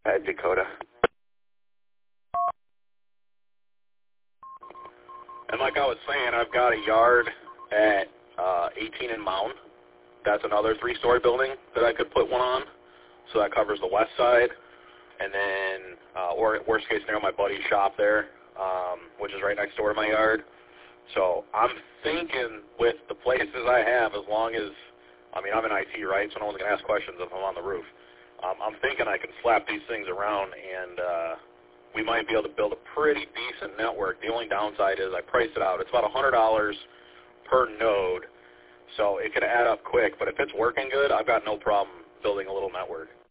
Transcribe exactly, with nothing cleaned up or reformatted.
at Dakota. And like I was saying, I've got a yard at uh, eighteen and Mound. That's another three-story building that I could put one on. So that covers the west side. And then, uh, or worst case scenario, my buddy's shop there, um, which is right next door to my yard. So I'm thinking with the places I have, as long as, I mean, I'm in I T, right, so no one's going to ask questions if I'm on the roof. Um, I'm thinking I can slap these things around, and uh, we might be able to build a pretty decent network. The only downside is I priced it out. It's about one hundred dollars per node, so it could add up quick. But if it's working good, I've got no problem building a little network.